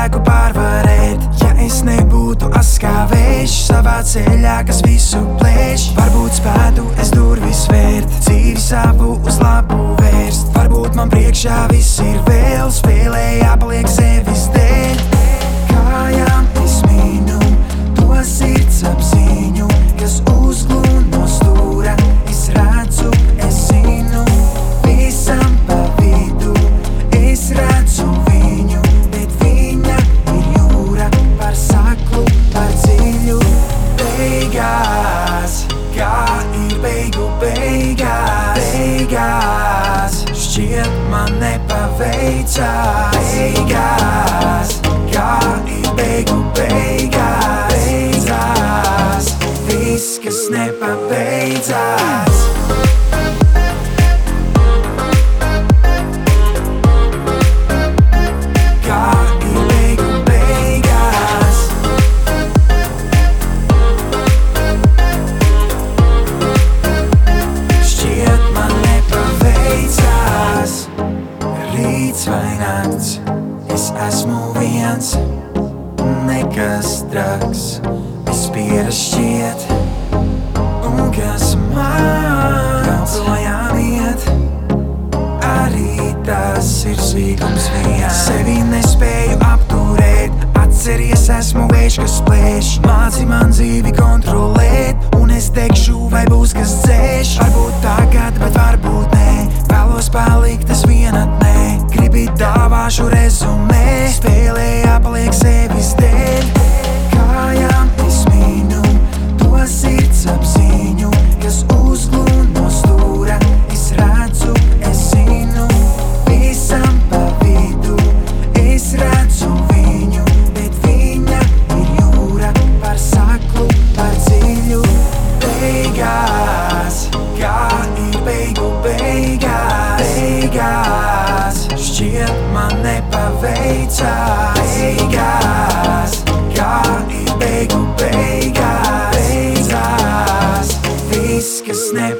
spēku pārvarēt. Ja es nebūtu as kā vējš savā ceļā, kas visu plēš, varbūt spētu es durvis vērt, dzīvi savu uz labu vērst. Varbūt man priekšā viss ir vēl, spēlē jāpaliek sevis dēļ. Kājām es mīnu to sirdsapziņu, kas uzglūn no stūra. Es redzu, es zinu, visam pa vidu. Es redzu viņu, bet viņa ir jūra, par saklu, par dziļu. Beigās, kā ir beigu beigās, beigās, šķiet man nepaveicās. Beigās, kā ir beigu beigās, beidzās, viss, kas nepabeidzās. Vai nakts, es esmu viens, nekas traks, vispieras šķiet, un kas man projām iet, arī tas ir sīkums viens. Sevi nespēju apturēt, atceries esmu vējš, kas plēš, māci man dzīvi kontrolēt, un es teikšu, vai būs kas dzēš. Varbūt tagad, bet varbūt nē, vēlos palikt es vienatnē. Gribi dāvāšu rezumē, spēlē jāpaliek sevis dēļ. Kājām es mīnu to sirdsapziņu, kas uzglūn no stūra. Es redzu, es zinu, visam pa vidu. Es redzu viņu, bet viņa ir jūra, par saklu, par dziļu. Beigās, kā ir beigu beigās, beigās, šķiet man nepaveicās. Beigās, kā ir beigu beigās, beidzās, viss, kas nepaveicās.